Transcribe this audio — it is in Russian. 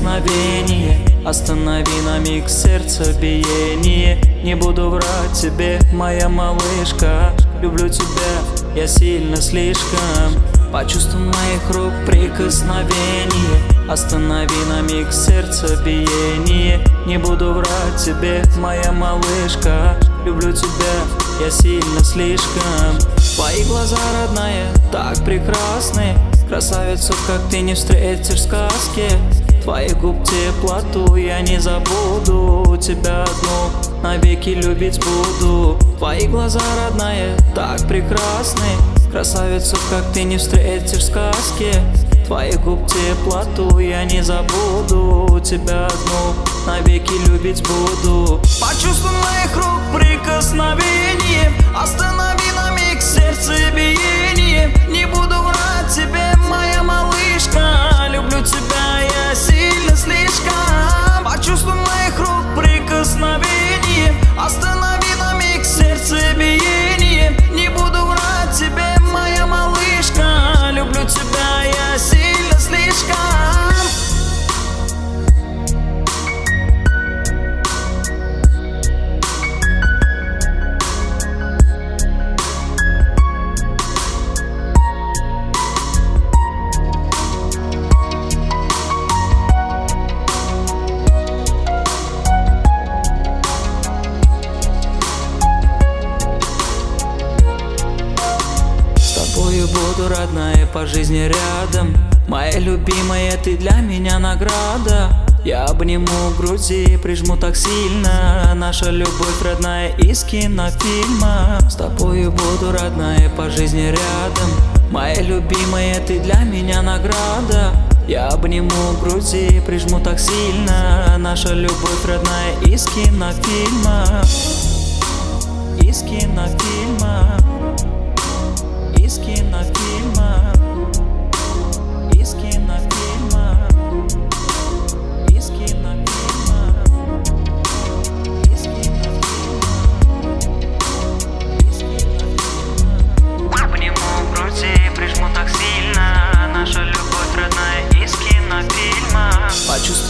прикосновение. Останови на миг сердцебиение. Не буду врать тебе, моя малышка. Люблю тебя, я сильно слишком. Почувствуй моих рук прикосновение. Останови на миг сердцебиение. Не буду врать тебе, моя малышка. Люблю тебя, я сильно слишком. Твои глаза, родная, так прекрасны. Красавицу, как ты, не встретишь в сказке. Твоих губ теплоту я не забуду. Тебя одну навеки любить буду. Твои глаза, родная, так прекрасны. Красавицу, как ты, не встретишь в сказке. Твоих губ теплоту я не забуду. Тебя одну навеки любить буду. Почувствуй моих рук прикосновение. Останови на миг сердцебиение. Не буду врать тебе, моя малышка. Люблю тебя, я сильно слишком. Почувствуй моих рук прикосновение. Останови на миг сердцебиение. Не буду врать тебе, моя малышка. Люблю тебя, я сильно слишком. Буду, родная, по жизни рядом. Моя любимая, ты для меня награда. Я обниму в груди, прижму так сильно. Наша любовь, родная, из кинофильма. С тобою буду, родная, по жизни рядом. Моя любимая, ты для меня награда. Я обниму в груди, прижму так сильно. Наша любовь, родная, из кинофильма. Из кинофильма.